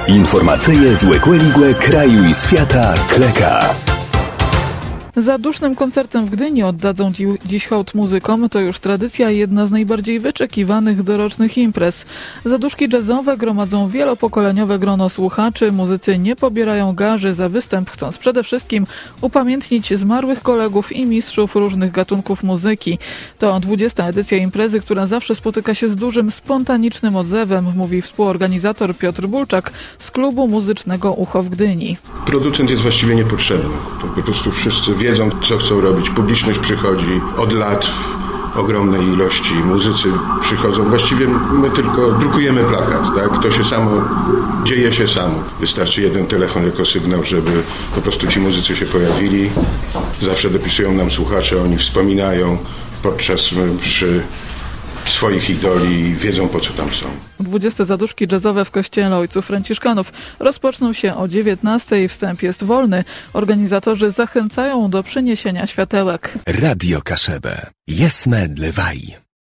Informacyje z Łekłe kraju i świata Kleka. Zadusznym koncertem w Gdyni oddadzą dziś hołd muzykom. To już tradycja i jedna z najbardziej wyczekiwanych dorocznych imprez. Zaduszki jazzowe gromadzą wielopokoleniowe grono słuchaczy. Muzycy nie pobierają garzy za występ, chcąc przede wszystkim upamiętnić zmarłych kolegów i mistrzów różnych gatunków muzyki. To 20. edycja imprezy, która zawsze spotyka się z dużym, spontanicznym odzewem, mówi współorganizator Piotr Bulczak z klubu muzycznego Ucho w Gdyni. Producent jest właściwie niepotrzebny. To po prostu wszyscy wiedzą, co chcą robić. Publiczność przychodzi od lat w ogromnej ilości. Muzycy przychodzą. Właściwie my tylko drukujemy plakat, tak? To się samo dzieje się samo. Wystarczy jeden telefon jako sygnał, żeby po prostu ci muzycy się pojawili. Zawsze dopisują nam słuchacze, oni wspominają podczas mszy swoich idoli i wiedzą, po co tam są. 20 zaduszki jazzowe w kościele Ojców Franciszkanów rozpoczną się o 19:00. Wstęp jest wolny. Organizatorzy zachęcają do przyniesienia światełek. Radio Kaszebę. Jesme dlewaj.